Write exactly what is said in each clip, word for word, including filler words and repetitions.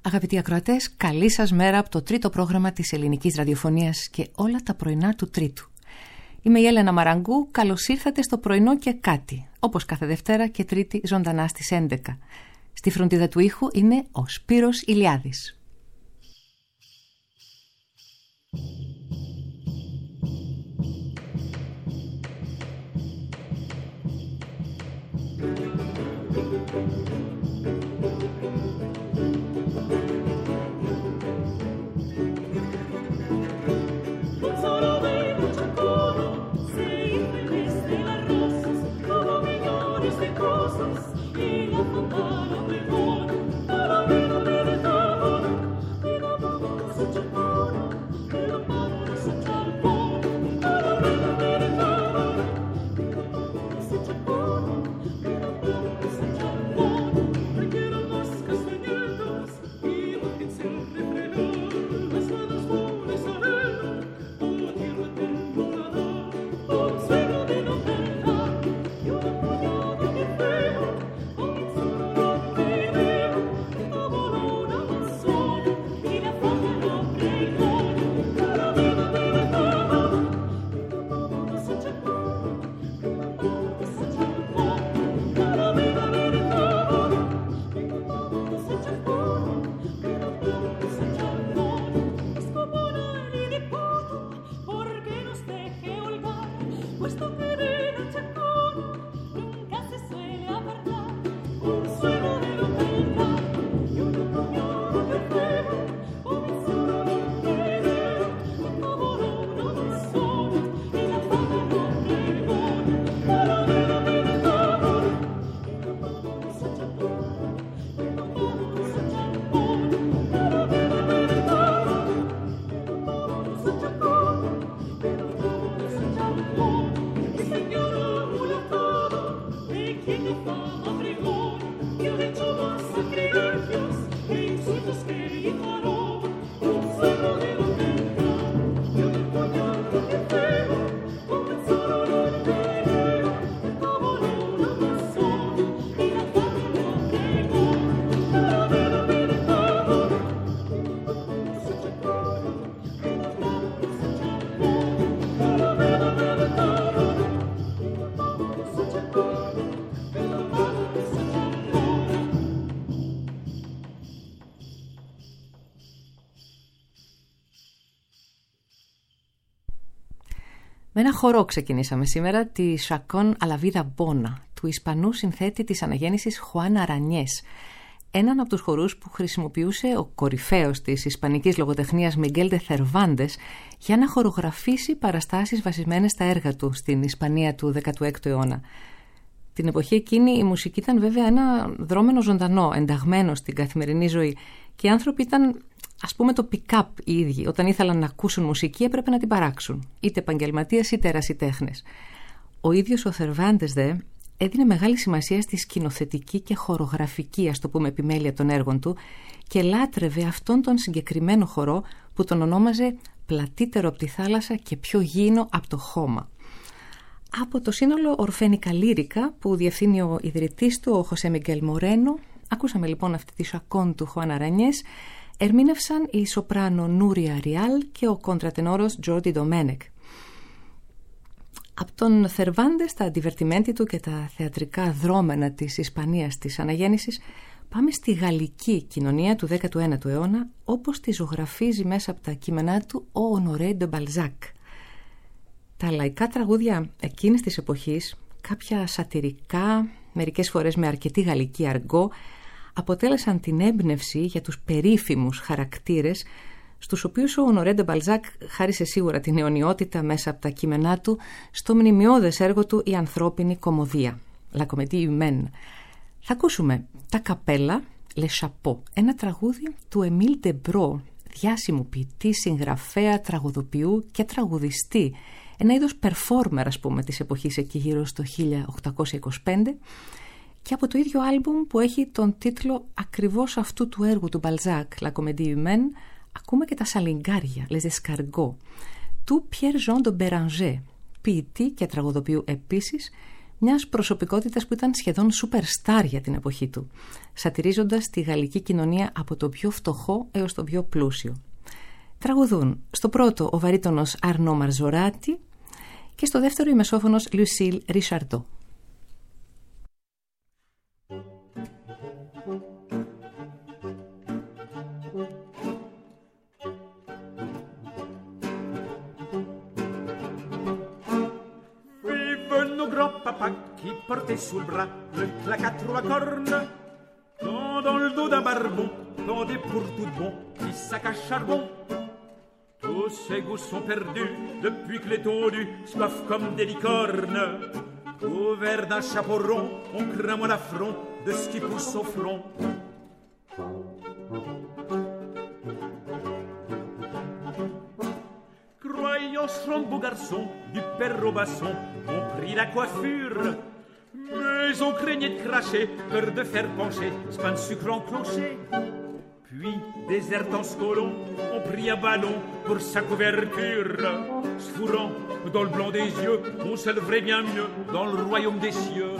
Αγαπητοί ακροατές, καλή σας μέρα από το τρίτο πρόγραμμα της ελληνικής ραδιοφωνίας και όλα τα πρωινά του Τρίτου. Είμαι η Έλενα Μαραγκού, καλώς ήρθατε στο πρωινό και κάτι, όπως κάθε Δευτέρα και Τρίτη ζωντανά στις έντεκα. Στη φροντίδα του ήχου είναι ο Σπύρος Ηλιάδης. Με ένα χορό ξεκινήσαμε σήμερα, τη Chacón a la vida bona, του Ισπανού συνθέτη της αναγέννησης Juan Arañés, έναν από τους χορούς που χρησιμοποιούσε ο κορυφαίος της ισπανικής λογοτεχνίας Miguel de Cervantes για να χορογραφήσει παραστάσεις βασισμένες στα έργα του στην Ισπανία του δέκατου έκτου αιώνα. Την εποχή εκείνη η μουσική ήταν βέβαια ένα δρόμενο ζωντανό, ενταγμένο στην καθημερινή ζωή και οι άνθρωποι ήταν, ας πούμε, το pick-up οι ίδιοι. Όταν ήθελαν να ακούσουν μουσική έπρεπε να την παράξουν, είτε επαγγελματίες είτε ερασιτέχνες. Ο ίδιος ο Θερβάντες δε έδινε μεγάλη σημασία στη σκηνοθετική και χορογραφική, ας το πούμε, επιμέλεια των έργων του και λάτρευε αυτόν τον συγκεκριμένο χορό που τον ονόμαζε πλατύτερο από τη θάλασσα και πιο γήινο από το χώμα. Από το σύνολο Ορφένικα Λύρικα που διευθύνει ο ιδρυτής του, ο Χωσέ Μιγγέλ Μορένο, ακούσαμε λοιπόν αυτή τη Chacón του Juan Arañés. Ερμήνευσαν η σοπράνο Νούρια Ριάλ και ο κοντρατενόρος Τζόρντι Ντομένεκ. Από τον Θερβάντες, τα αντιβερτιμέντι του και τα θεατρικά δρόμενα της Ισπανίας της αναγέννησης, πάμε στη γαλλική κοινωνία του δέκατου ένατου αιώνα, όπως τη ζωγραφίζει μέσα από τα κείμενά του ο Ονορέ ντε Μπαλζάκ. Τα λαϊκά τραγούδια εκείνης της εποχής, κάποια σατιρικά, μερικές φορές με αρκετή γαλλική αργό, αποτέλεσαν την έμπνευση για τους περίφημους χαρακτήρες στους οποίους ο Ονορέ ντε Μπαλζάκ χάρισε σίγουρα την αιωνιότητα μέσα από τα κείμενά του στο μνημειώδες έργο του «Η ανθρώπινη κωμωδία», La Comédie Humaine. Θα ακούσουμε τα καπέλα, Le Chapeau, ένα τραγούδι του Εμίλ Ντεμπρό, διάσημου ποιητή, συγγραφέα, τραγουδοποιού και τραγουδιστή, ένα είδος performer, ας πούμε, της εποχής εκεί γύρω στο χίλια οκτακόσια είκοσι πέντε, και από το ίδιο άλμπουμ που έχει τον τίτλο ακριβώς αυτού του έργου του Balzac, La Comédie Humaine, ακούμε και τα σαλιγκάρια, Les Escargots, του Pierre Jean de Béranger, ποιητή και τραγουδοποιού επίσης, μιας προσωπικότητας που ήταν σχεδόν superstar για την εποχή του, σατιρίζοντας τη γαλλική κοινωνία από το πιο φτωχό έως το πιο πλούσιο. Τραγουδούν στο πρώτο ο βαρύτονος Αρνό Μαρζοράτη και στο δεύτερο η μεσόφωνος Λουσίλ Ρισαρντό. Papa qui portait sous le bras le claque à trois cornes, tant dans le dos d'un barbon, tendait pour tout bon, qui sac à charbon. Tous ses goûts sont perdus depuis que les tondus soifent comme des licornes. Couvert d'un chapeau rond, on craint moins l'affront de ce qui pousse au front. Croyant ce beau garçon, du père au basson, on prit la coiffure, mais on craignait de cracher, peur de faire pencher, ce pain de sucre en clocher. Puis, désertant ce colon, on prit un ballon pour sa couverture. Se fourrant dans le blanc des yeux, on s'élèverait bien mieux dans le royaume des cieux.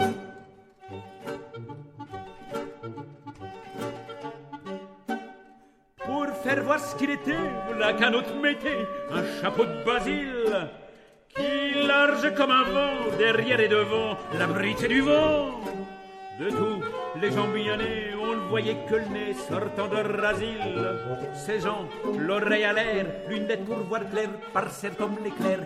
Pour faire voir ce qu'il était, là qu'un autre mettait un chapeau de basile, qui large comme un vent, derrière et devant, l'abrité du vent. De tous les gens bien nés, on ne voyait que le nez sortant de asile. Ces gens, l'oreille à l'air, lunettes pour voir clair, parcelle comme l'éclair.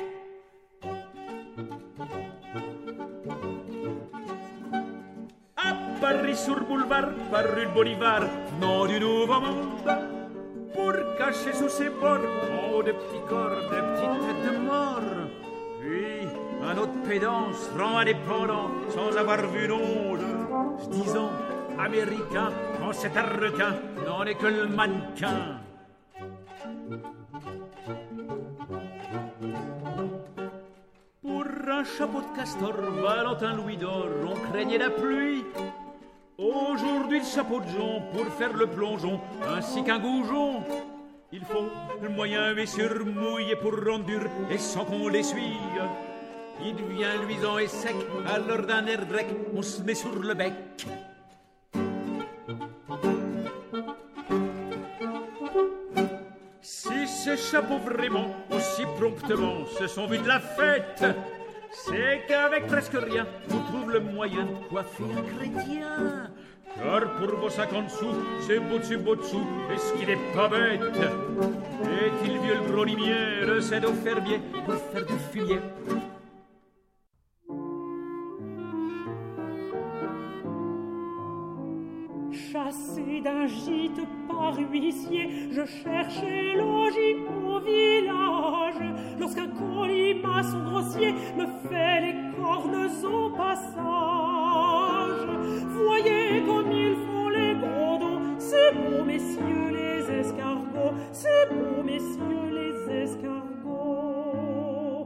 À Paris sur boulevard, par rue de Bolivar, nom du nouveau monde, pour cacher sous ses bords, en haut de petits corps, de petites têtes de mort. Puis un autre pédant se rend indépendant sans avoir vu d'onde, se disant américain quand cet arlequin n'en est que le mannequin. Pour un chapeau de castor, Valentin Louis d'or, on craignait la pluie. Aujourd'hui le chapeau de jonc pour faire le plongeon, ainsi qu'un goujon. Il faut le moyen mais surmouillé pour rendre dur et sans qu'on l'essuie. Il devient luisant et sec, alors d'un air grec, on se met sur le bec. Si ces chapeaux vraiment, aussi promptement, se sont vus de la fête, c'est qu'avec presque rien, on trouve le moyen de coiffer un chrétien. Car pour vos cinquante sous, c'est beau dessus, beau dessous, et ce qui n'est pas bête, est-il vieux le gros limière, c'est au fermier pour faire du fumier. Chassé d'un gîte par huissier, je cherchais logis au village, lorsqu'un colimaçon grossier me fait les cornes au passage. Voyez comme ils font les gros dos, c'est beau messieurs les escargots, c'est beau messieurs les escargots.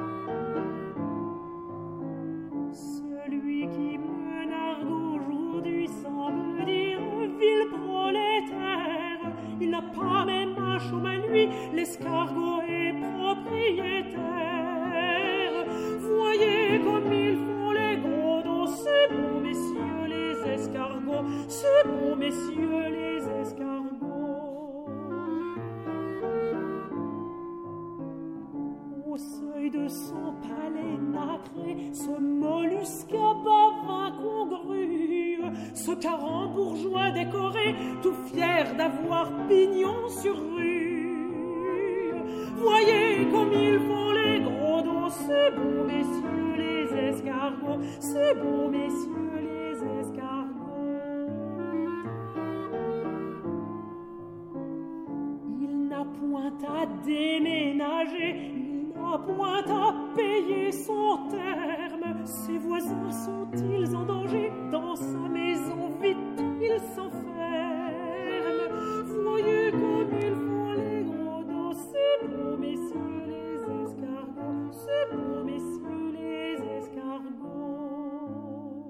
Celui qui me nargue aujourd'hui sans me dire vil prolétaire, il n'a pas même un chaume à lui, l'escargot est propriétaire. Voyez comme ils font les gros dos, c'est beau messieurs les escargots, c'est beau messieurs les escargots. Au seuil de son palais nacré, ce mollusque à bave incongru, ce caran bourgeois décoré, tout fier d'avoir pignon sur rue. Voyez comme ils font les gros dos, c'est beau messieurs les escargots, c'est beau messieurs les escargots. Il n'a point à déménager, il n'a point à payer son terme. Ses voisins sont-ils en danger? Dans sa maison vite il s'enferme. Voyez comme ils font les gros dos, c'est beau messieurs les escargots, c'est beau messieurs les escargots.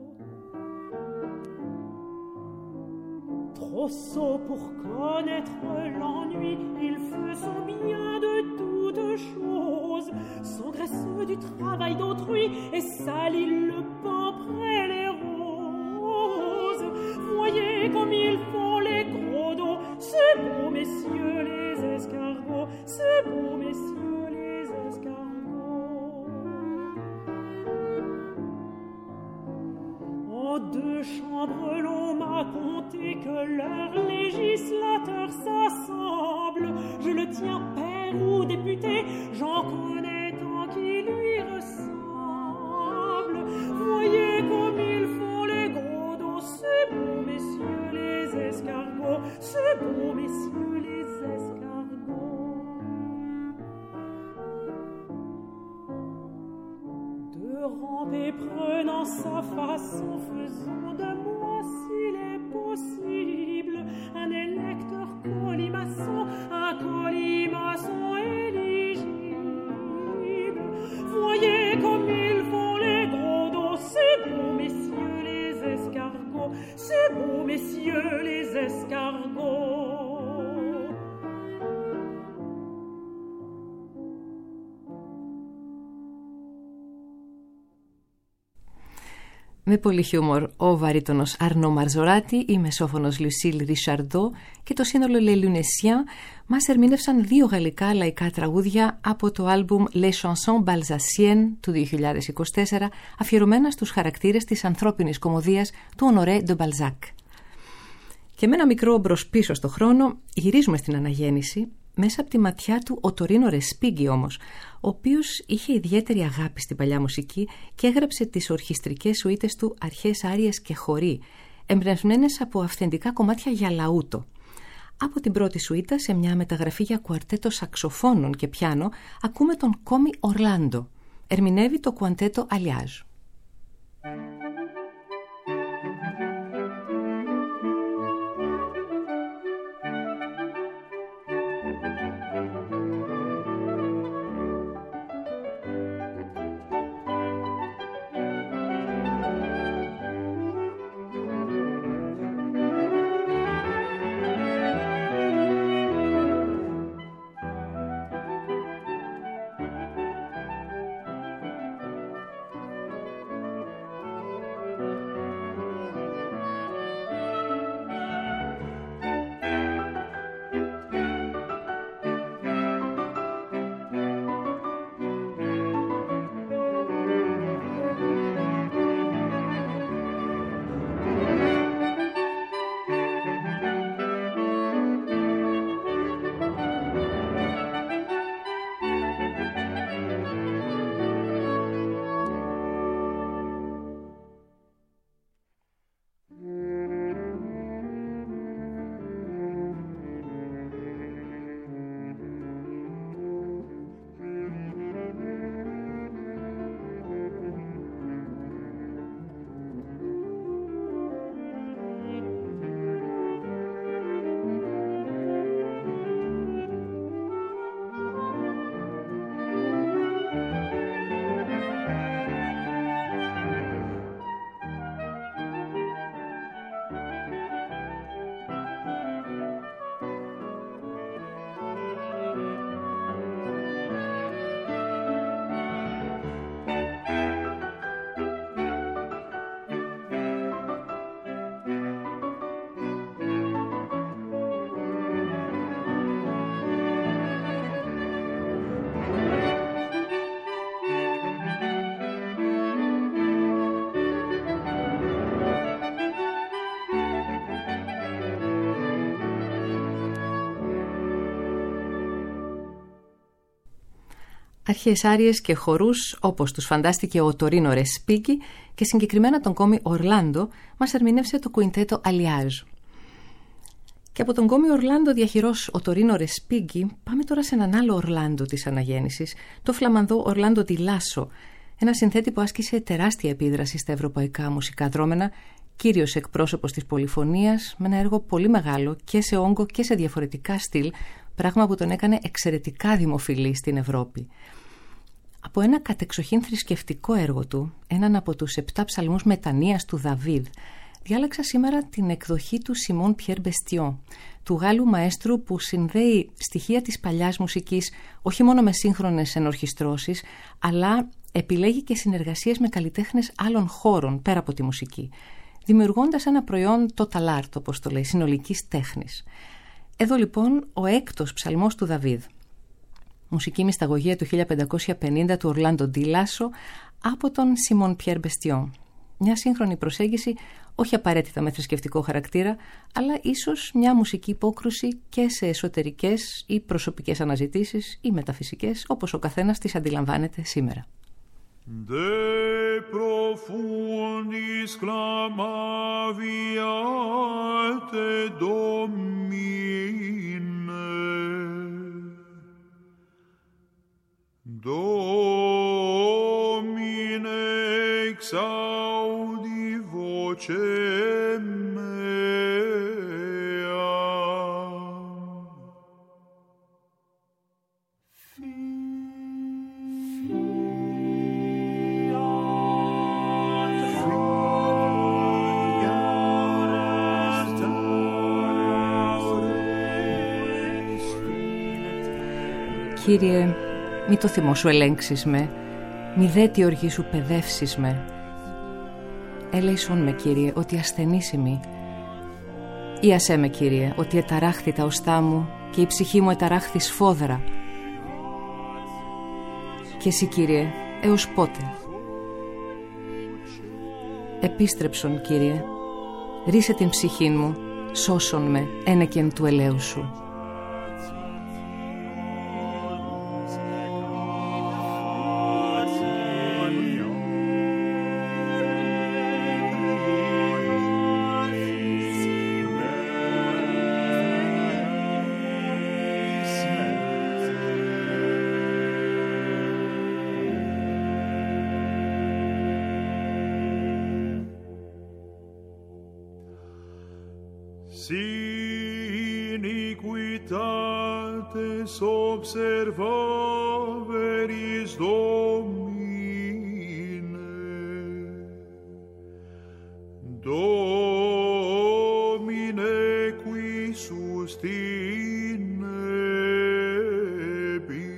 Trop sot pour connaître l'ennui, il fait son bien de toutes choses. rose s'engraisse du travail d'autrui et salit le pan près les roses. Voyez comme ils font les gros dos, c'est beau, messieurs les escargots, c'est beau, messieurs les escargots. En deux chambres, l'on m'a conté que leur législateur s'assemble. Je le tiens père ou député, j'en connais tant qui lui ressemble. Voyez comme ils font les gros dos, c'est beau, messieurs les escargots, c'est beau, messieurs les escargots. De ramper prenant sa façon, faisons de moi, s'il est possible, un électeur colimaçon, un colimaçon éligible. Voyez comme ils font les gros dos, c'est beau, messieurs les escargots, c'est beau, messieurs les escargots. Με πολύ χιούμορ, ο βαρύτονος Αρνό Μαρζοράτη, η μεσόφωνος Λουσίλ Ρισαρντό και το σύνολο Les Lunesiens μας ερμήνευσαν δύο γαλλικά λαϊκά τραγούδια από το άλμπουμ Les Chansons Balsaciennes του δύο χιλιάδες είκοσι τέσσερα, αφιερωμένα στους χαρακτήρες της ανθρώπινης κωμωδίας του Honoré de Balzac. Και με ένα μικρό μπρος πίσω στο χρόνο γυρίζουμε στην αναγέννηση, μέσα από τη ματιά του ο Τωρίνο Ρεσπίγκι όμως, ο οποίος είχε ιδιαίτερη αγάπη στην παλιά μουσική και έγραψε τις ορχιστρικές σουίτες του αρχές άριες και χοροί, εμπνευσμένες από αυθεντικά κομμάτια για λαούτο. Από την πρώτη σουίτα, σε μια μεταγραφή για κουαρτέτο σαξοφώνων και πιάνο, ακούμε τον Κόμι Ορλάντο. Ερμηνεύει το κουαρτέτο Αλιάζ. αρχαίες άριες και χορούς όπως τους φαντάστηκε ο Τωρίνο Ρεσπίγκι και συγκεκριμένα τον κόμι Ορλάντο μας ερμήνευσε το κουιντέτο Αλιάζ. Και από τον κόμι Ορλάντο διαχειρός ο Τωρίνο Ρεσπίγκι πάμε τώρα σε έναν άλλο Ορλάντο της αναγέννησης, το φλαμανδό Ορλάντο Ντι Λάσο, ένα συνθέτη που άσκησε τεράστια επίδραση στα ευρωπαϊκά μουσικά δρόμενα, κύριος εκπρόσωπος της πολυφωνίας, με ένα έργο πολύ μεγάλο και σε όγκο και σε διαφορετικά στυλ, πράγμα που τον έκανε εξαιρετικά δημοφιλή στην Ευρώπη. Από ένα κατεξοχήν θρησκευτικό έργο του, έναν από τους επτά ψαλμούς μετανοίας του Δαβίδ, Διάλεξα σήμερα την εκδοχή του Σιμών Πιέρ Μπεστιό, του Γάλλου μαέστρου που συνδέει στοιχεία της παλιάς μουσικής όχι μόνο με σύγχρονες ενορχιστρώσεις, αλλά επιλέγει και συνεργασίες με καλλιτέχνες άλλων χώρων πέρα από τη μουσική, δημιουργώντας ένα προϊόν total art, όπως το λέει, συνολικής τέχνης. Εδώ λοιπόν ο έκτος ψαλμός του Δαβίδ. Μουσική μυσταγωγία του χίλια πεντακόσια πενήντα του Ορλάντο Ντι Λάσο από τον Σιμών Πιέρ Μπεστιό. Μια σύγχρονη προσέγγιση, όχι απαραίτητα με θρησκευτικό χαρακτήρα, αλλά ίσως μια μουσική υπόκρουση και σε εσωτερικές ή προσωπικές αναζητήσεις ή μεταφυσικές, όπως ο καθένας τις αντιλαμβάνεται σήμερα. De profundis clamaviate Domine, Domine exaudi voce mea. Κύριε, μη το θυμό σου ελέγξεις με, μη δε τη οργή σου παιδεύσεις με. Έλεησον με, Κύριε, ότι ασθενής ημί. Ήασέ με, Κύριε, ότι εταράχθη τα οστά μου και η ψυχή μου εταράχθη σφόδρα. Και εσύ, Κύριε, έως πότε? Επίστρεψον, Κύριε, ρίσε την ψυχή μου, σώσον με ένεκεν του ελέου σου. Si iniquitates observaveris Domine, Domine qui sustinebit.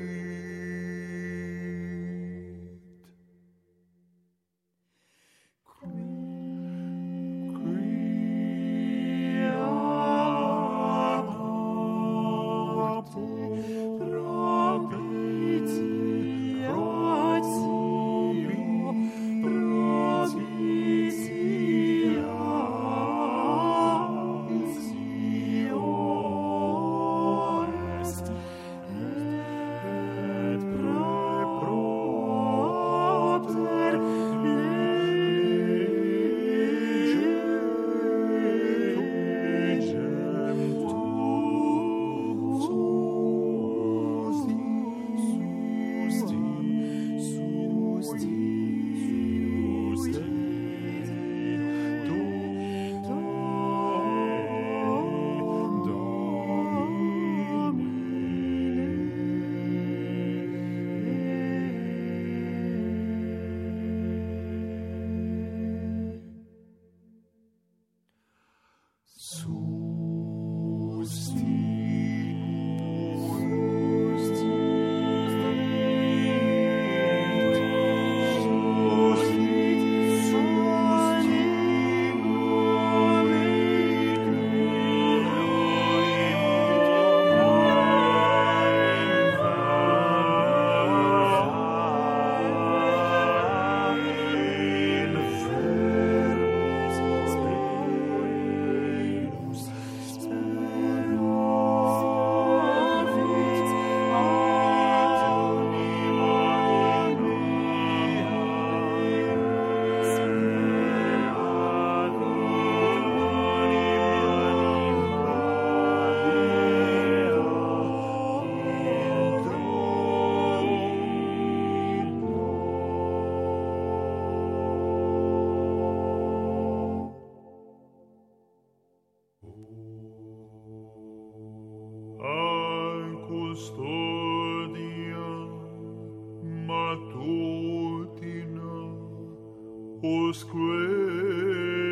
Usque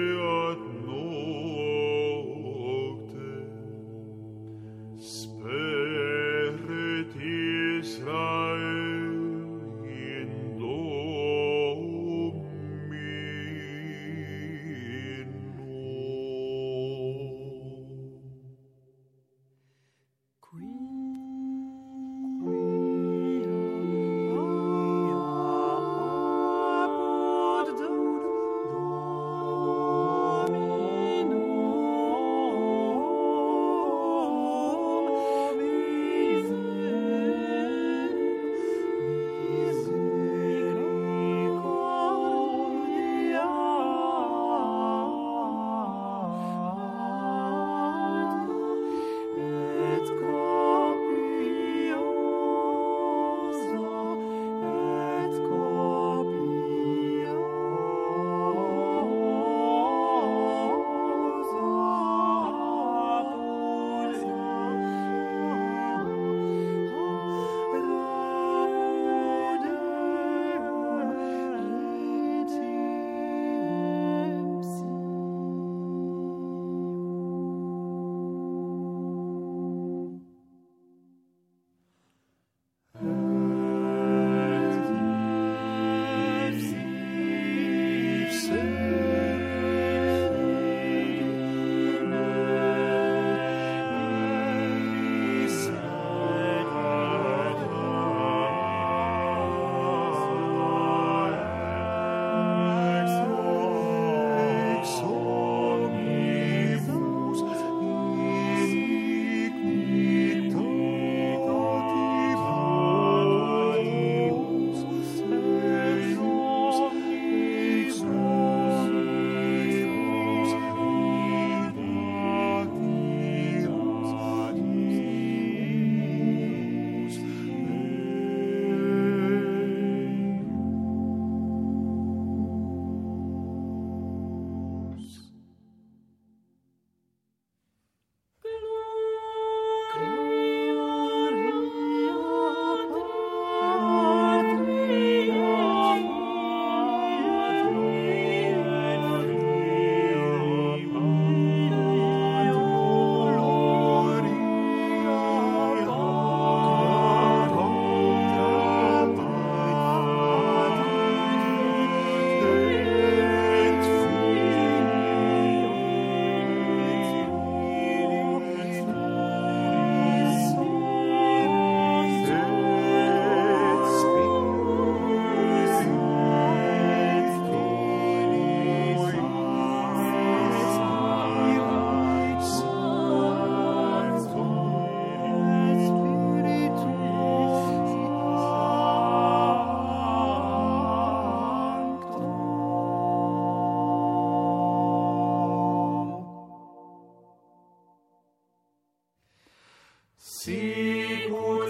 Sicut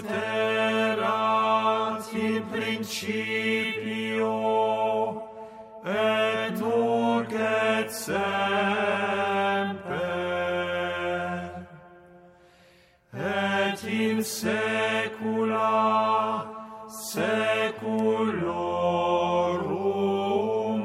erat in principio, et nunc et semper, et in saecula saeculorum.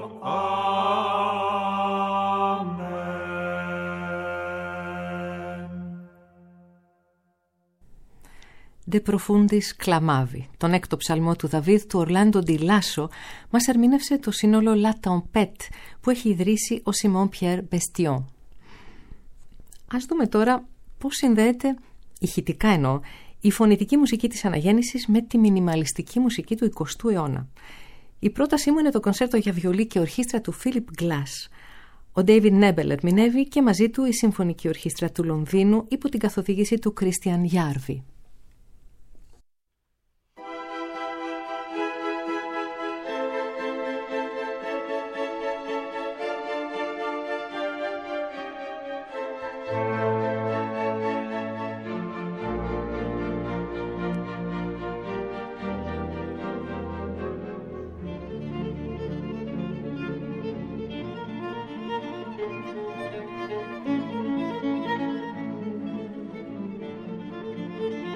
De profundis clamavi, τον έκτο ψαλμό του Δαβίδ του Ορλάντο ντι Λάσο, μας ερμήνευσε το σύνολο La Tempête που έχει ιδρύσει ο Σιμών Πιέρ Μπεστιόν. Ας δούμε τώρα πώς συνδέεται, ηχητικά εννοώ, η φωνητική μουσική της αναγέννησης με τη μινιμαλιστική μουσική του εικοστού αιώνα. Η πρότασή μου είναι το κονσέρτο για βιολί και ορχήστρα του Philip Glass. Ο David Nebel ερμηνεύει και μαζί του η Συμφωνική Ορχήστρα του Λονδίνου υπό την καθοδήγηση του Christian Järvi. Thank you.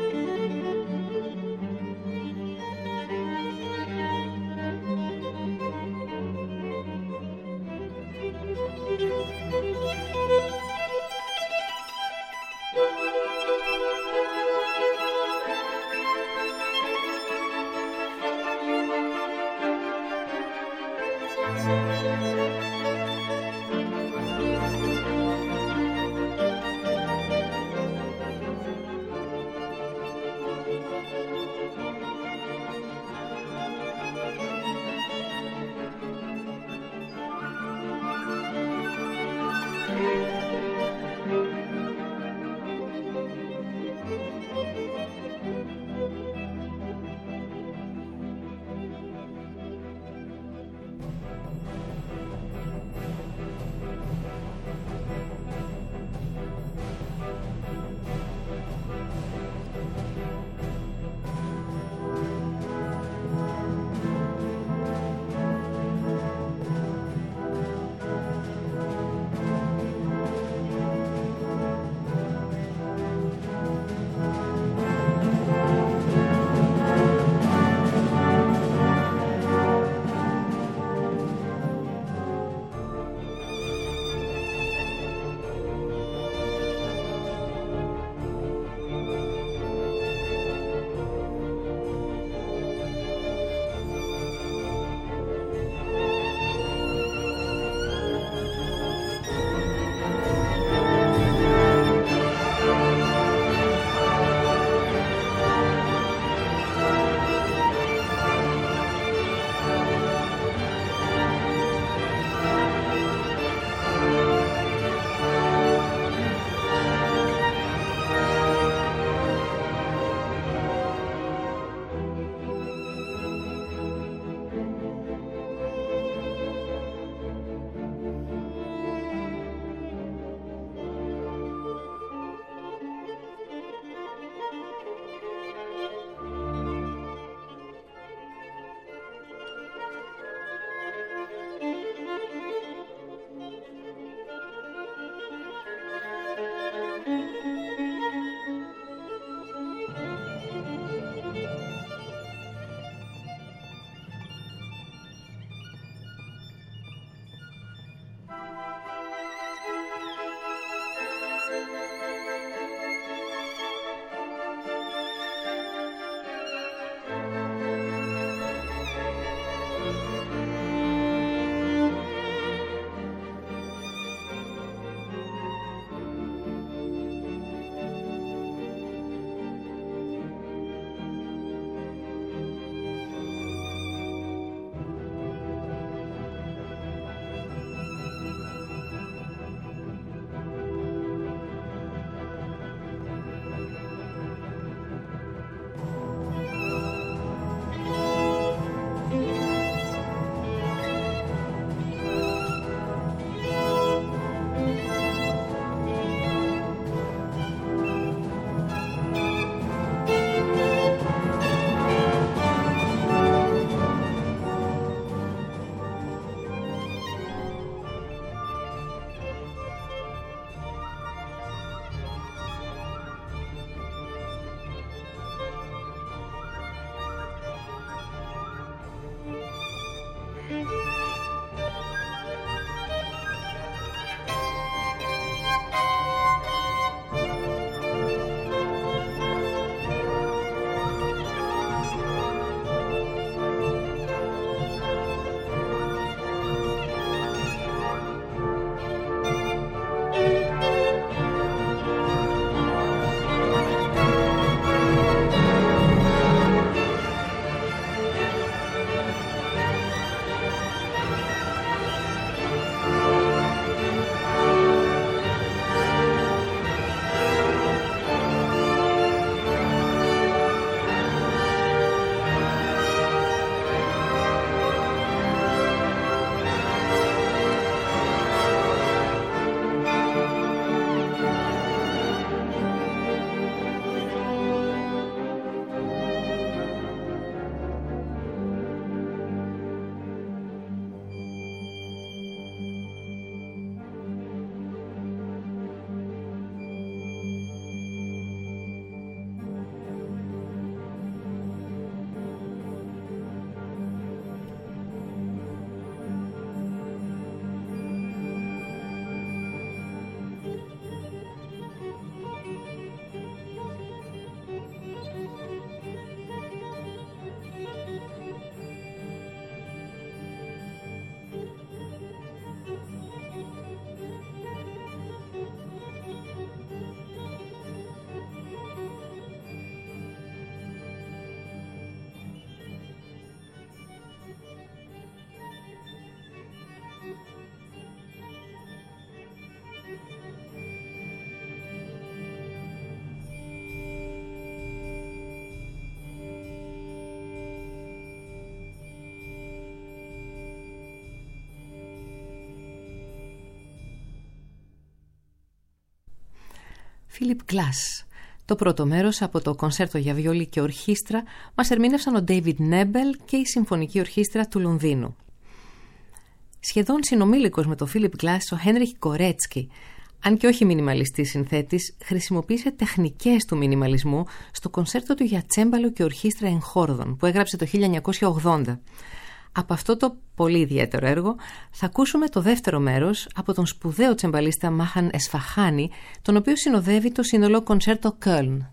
Φίλιπ Γκλάς. Το πρώτο μέρος από το κονσέρτο για βιολί και ορχήστρα μας ερμήνευσαν ο Ντέιβιντ Νέμπελ και η Συμφωνική Ορχήστρα του Λονδίνου. Σχεδόν συνομήλικος με τον Φίλιπ Γκλάς, ο Χένριχ Κορέτσκι, αν και όχι μινιμαλιστής συνθέτης, χρησιμοποίησε τεχνικές του μινιμαλισμού στο κονσέρτο του για τσέμπαλο και ορχήστρα εγχόρδων που έγραψε το χίλια εννιακόσια ογδόντα. Από αυτό το πολύ ιδιαίτερο έργο θα ακούσουμε το δεύτερο μέρος από τον σπουδαίο τσεμπαλίστα Μάχαν Εσφαχάνη, τον οποίο συνοδεύει το σύνολο κονσέρτο Κöln.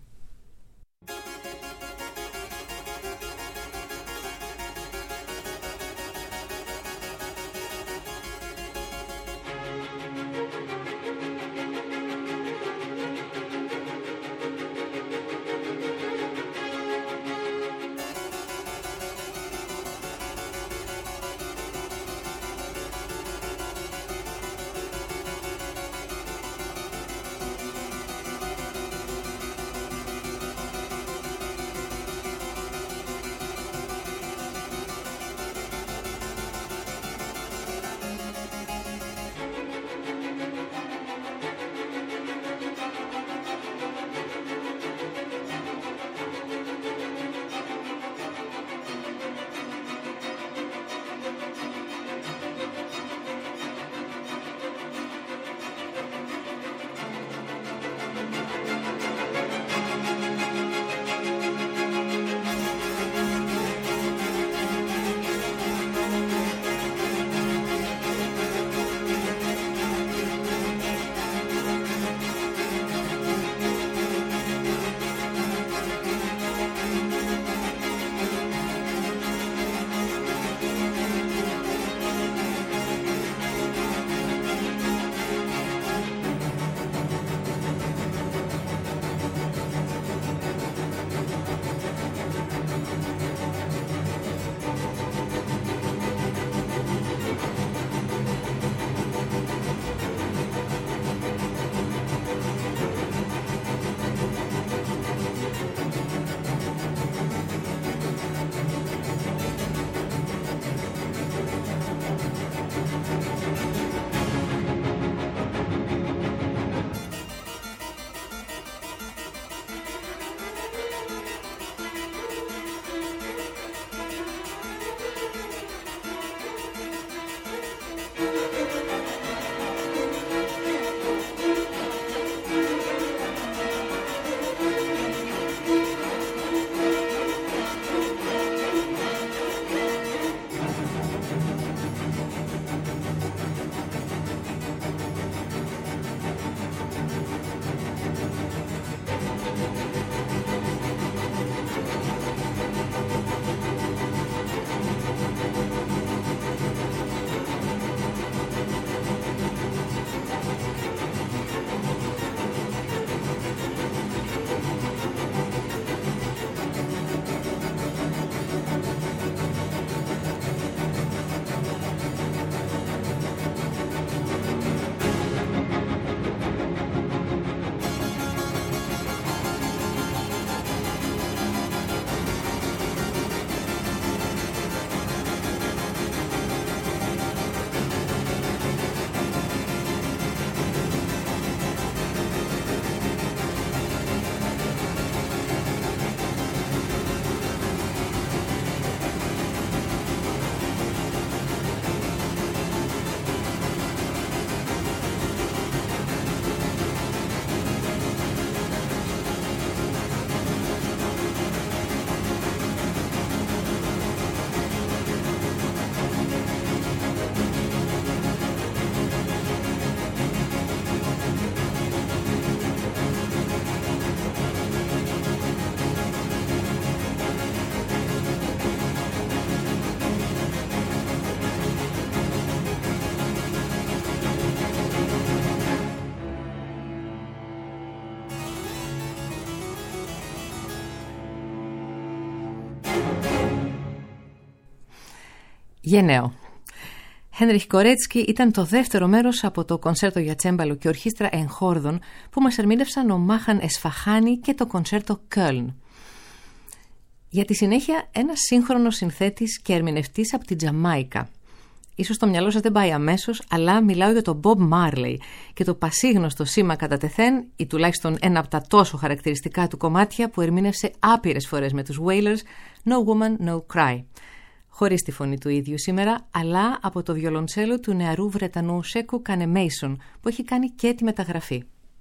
Γενναίο. Χένριχ Κορέτσκι ήταν το δεύτερο μέρος από το κονσέρτο για τσέμπαλο και ορχήστρα εγχόρδων που μας ερμήνευσαν ο Μάχαν Εσφαχάνη και το κονσέρτο Köln. Για τη συνέχεια ένας σύγχρονος συνθέτης και ερμηνευτής από την Τζαμάικα. Ίσως το μυαλό σας δεν πάει αμέσως, αλλά μιλάω για τον Bob Marley και το πασίγνωστο σήμα κατά τεθέν, ή τουλάχιστον ένα από τα τόσο χαρακτηριστικά του κομμάτια που ερμήνευσε άπειρες φορές με τους Wailers, No Woman, No Cry. Χωρίς τη φωνή του ίδιου σήμερα, αλλά από το βιολοντσέλο του νεαρού Βρετανού Σέκου Κανεμέισον, που έχει κάνει και τη μεταγραφή.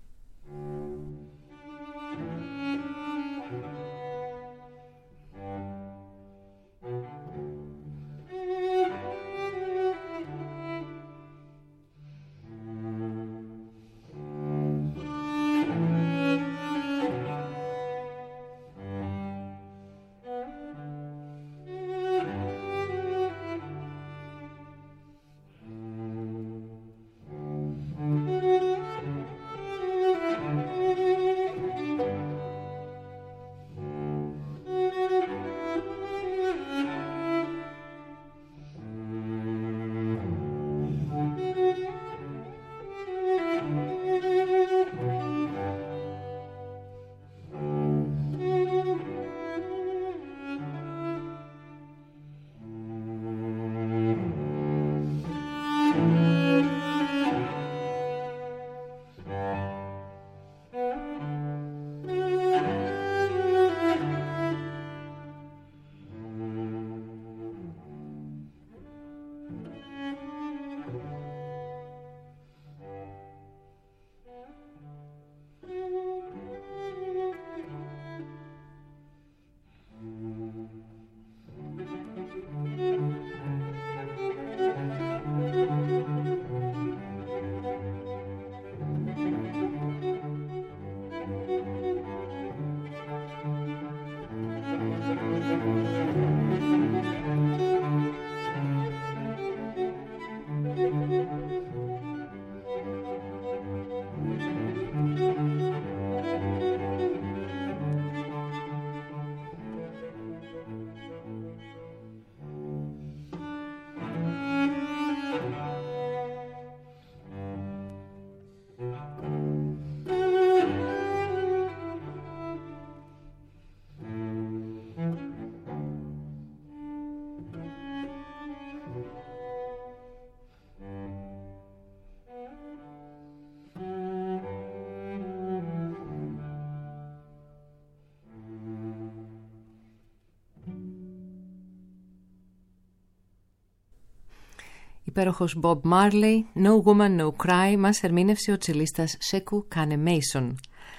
Υπέροχος Bob Marley, No Woman, No Cry, μας ερμήνευσε ο τσελίστας Σέκου Κανεμέισον.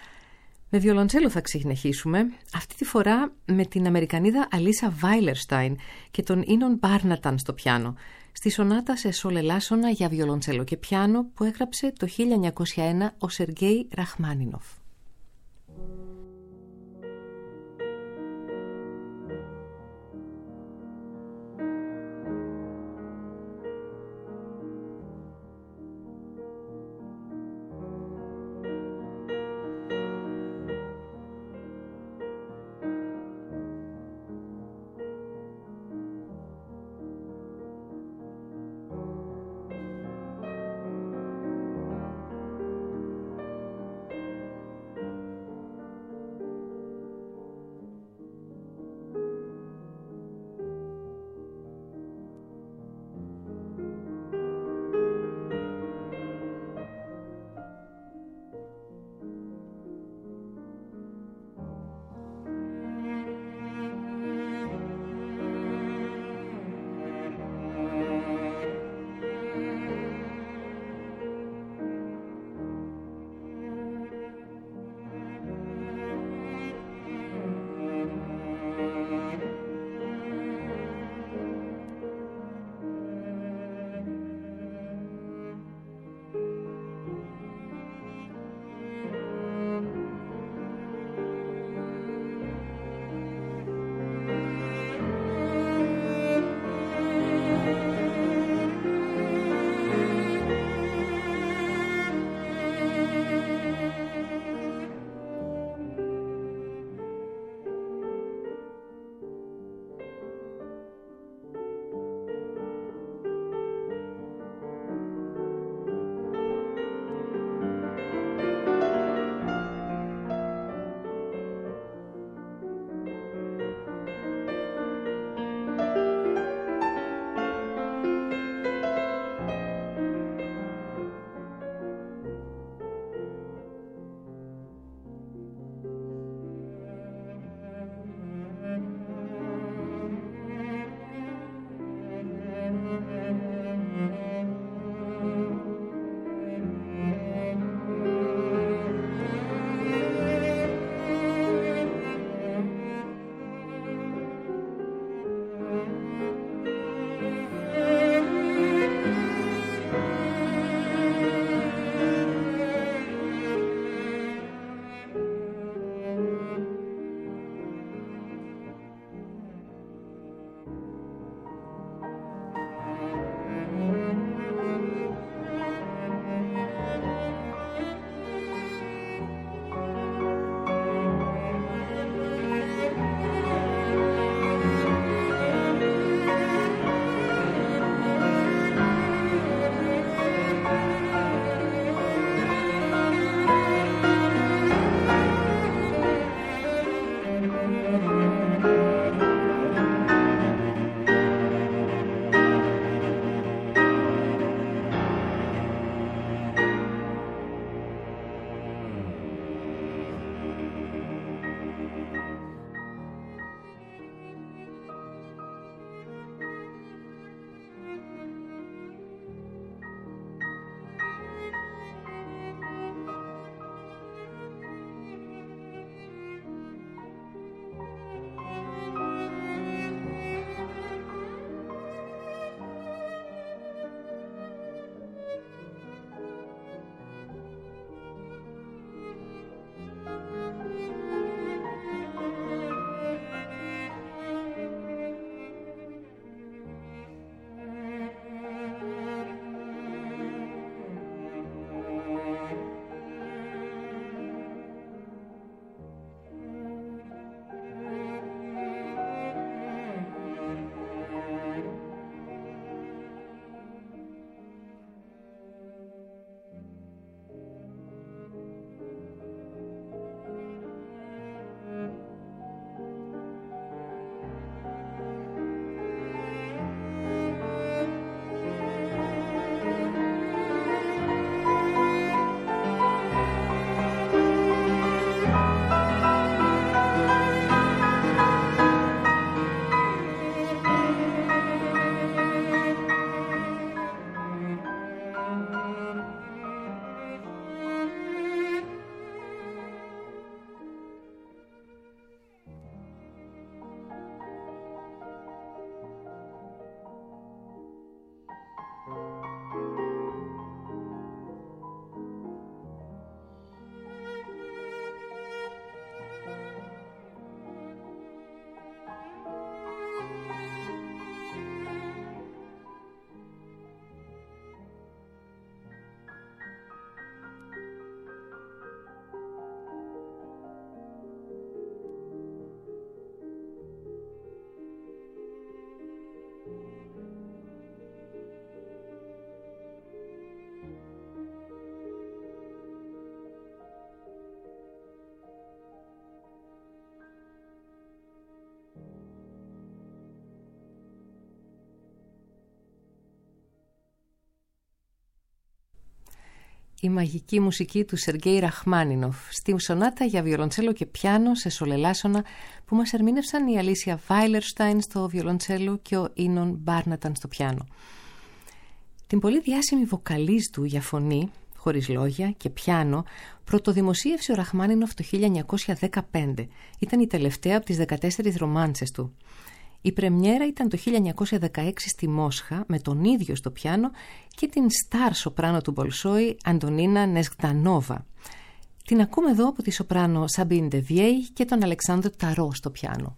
Με βιολοντσέλο θα συνεχίσουμε, αυτή τη φορά με την Αμερικανίδα Αλίσα Βάιλερστάιν και τον Ίνον Μπάρναταν στο πιάνο, στη σονάτα σε σολελάσονα για βιολοντσέλο και πιάνο που έγραψε το χίλια εννιακόσια ένα ο Σεργέι Ραχμάνινοφ. η μαγική μουσική του Σεργέη Ραχμάνινοφ στη σονάτα για βιολοντσέλο και πιάνο σε σολελάσονα που μας ερμήνευσαν η Αλίσια Βάιλερστάιν στο βιολοντσέλο και ο Ίνον Μπάρναταν στο πιάνο. Την πολύ διάσημη βοκαλίζ του για φωνή, χωρίς λόγια και πιάνο, πρωτοδημοσίευσε ο Ραχμάνινοφ το χίλια εννιακόσια δεκαπέντε. Ήταν η τελευταία από τις δεκατέσσερις ρομάντσες του. Η πρεμιέρα ήταν το χίλια εννιακόσια δεκαέξι στη Μόσχα με τον ίδιο στο πιάνο και την στάρ σοπράνο του Μπολσόη Αντωνίνα Νεσγκτανόβα. Την ακούμε εδώ από τη σοπράνο Σαμπίν Ντεβιέη και τον Αλεξάνδρο Ταρό στο πιάνο.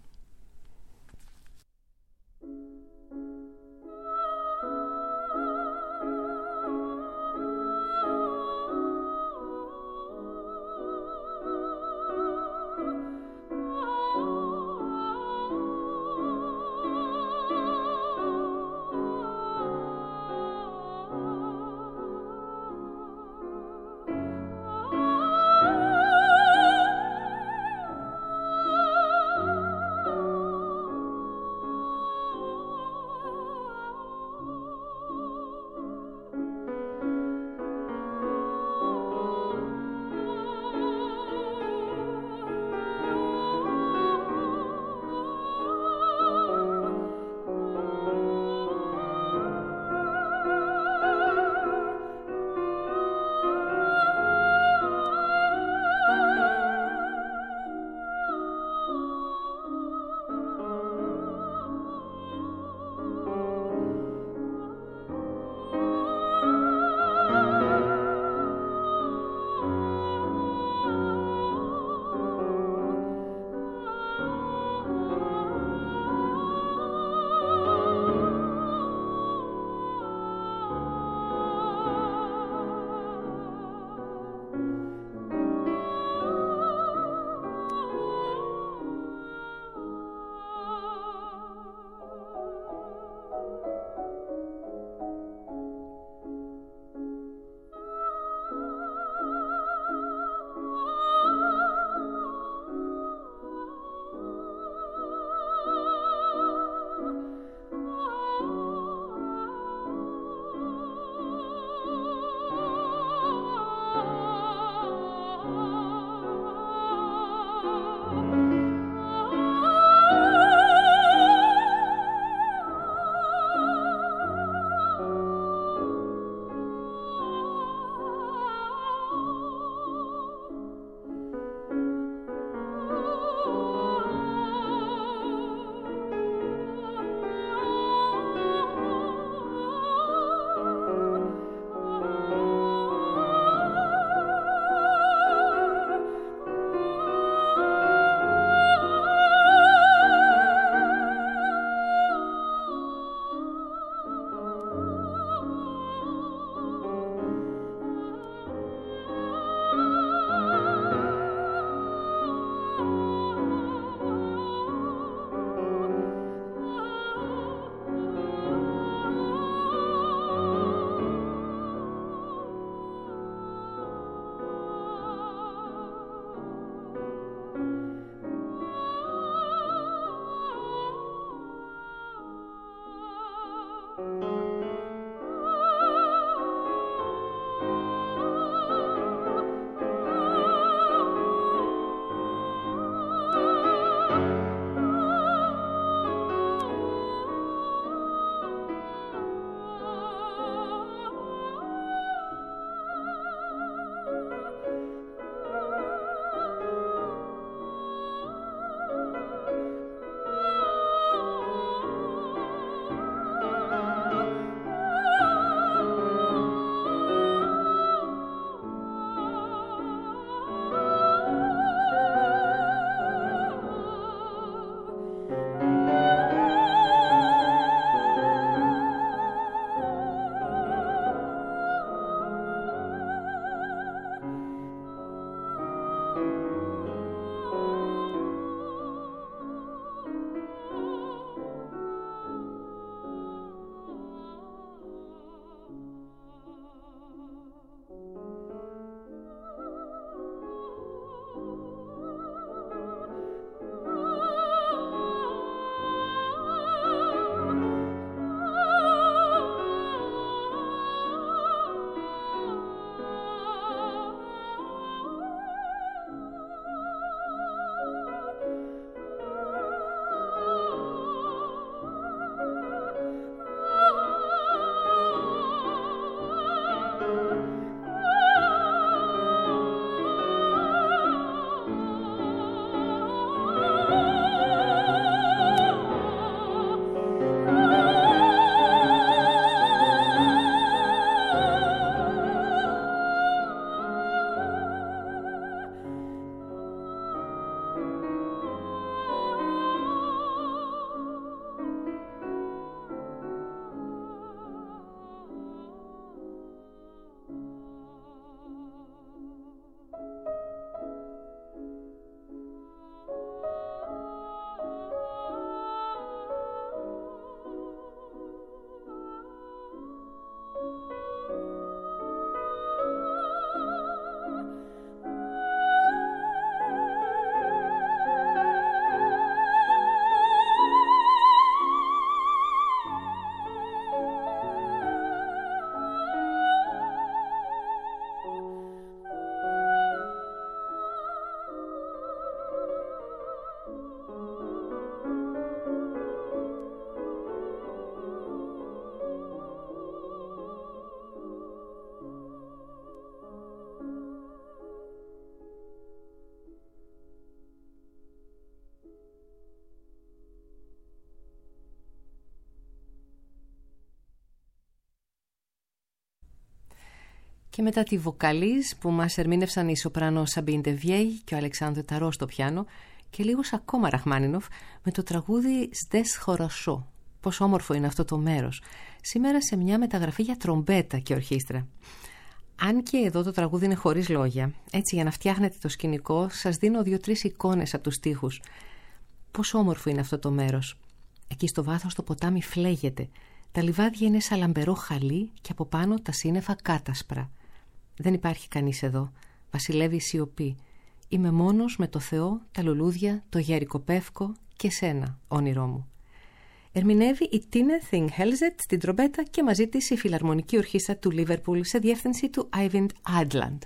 Και μετά τη βοκαλίζ που μας ερμήνευσαν η σοπράνο Σαμπίν ντε Βιέι και ο Αλεξάνδρου Ταρό στο πιάνο και λίγος ακόμα Ραχμάνινοφ με το τραγούδι «Σδες χοροσό». Πόσο όμορφο είναι αυτό το μέρος. Σήμερα σε μια μεταγραφή για τρομπέτα και ορχήστρα. Αν και εδώ το τραγούδι είναι χωρίς λόγια, έτσι για να φτιάχνετε το σκηνικό σας δίνω δύο-τρεις εικόνες από τους στίχους. Πόσο όμορφο είναι αυτό το μέρος. Εκεί στο βάθος το ποτάμι φλέγεται. Τα λιβάδια είναι σαν λαμπερό χαλί και από πάνω τα σύννεφα κάτασπρα. Δεν υπάρχει κανείς εδώ. Βασιλεύει η σιωπή. Είμαι μόνος με το Θεό, τα λουλούδια, το γέρικο πεύκο και σένα, όνειρό μου. Ερμηνεύει η Τίνε Θινγκ Χέλζετ στην τρομπέτα και μαζί της η Φιλαρμονική Ορχήστρα του Λίβερπουλ σε διεύθυνση του Άιβιντ Άντλαντ.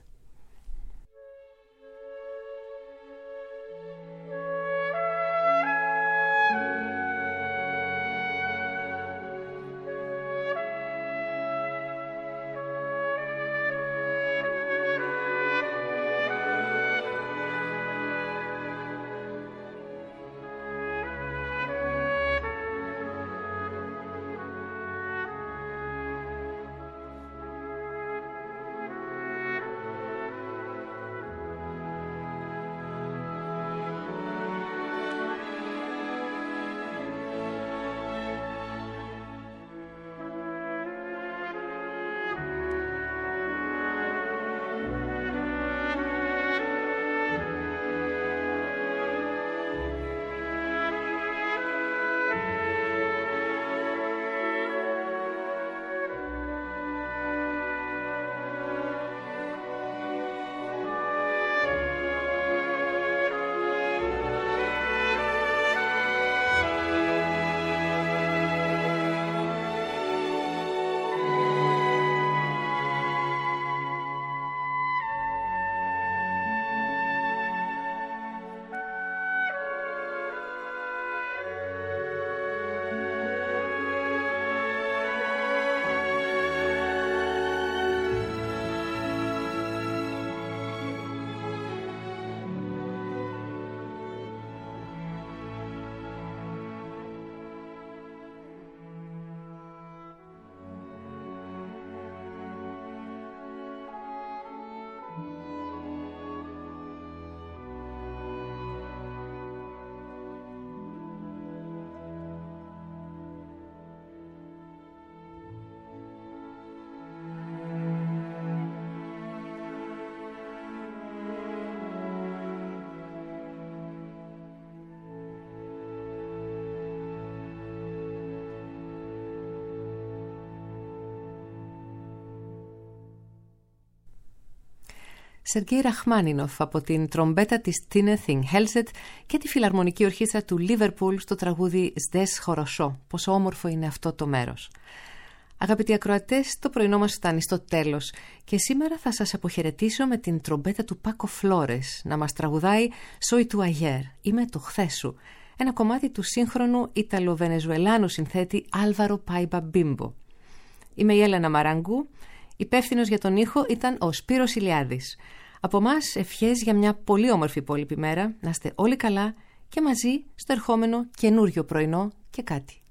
Σεργέι Ραχμάνινοφ από την τρομπέτα της Τίνε Θινγκ Χέλζετ και τη Φιλαρμονική Ορχήστρα του Λίβερπουλ στο τραγούδι «Σδες χοροσό». Πόσο όμορφο είναι αυτό το μέρος. Αγαπητοί ακροατές, το πρωινό μας φτάνει στο τέλος και σήμερα θα σας αποχαιρετήσω με την τρομπέτα του Πάκο Φλόρες να μας τραγουδάει «Soy tu ayer», «Είμαι το χθες σου», ένα κομμάτι του σύγχρονου Ιταλο-Βενεζουελάνου συνθέτη Άλβαρο Πάιμπα Μπίμπο. Είμαι η Έλενα Μαράγκου. Υπεύθυνος για τον ήχο ήταν ο Σπύρος Ηλιάδης. Από μας ευχές για μια πολύ όμορφη υπόλοιπη μέρα, να είστε όλοι καλά και μαζί στο ερχόμενο καινούριο πρωινό και κάτι.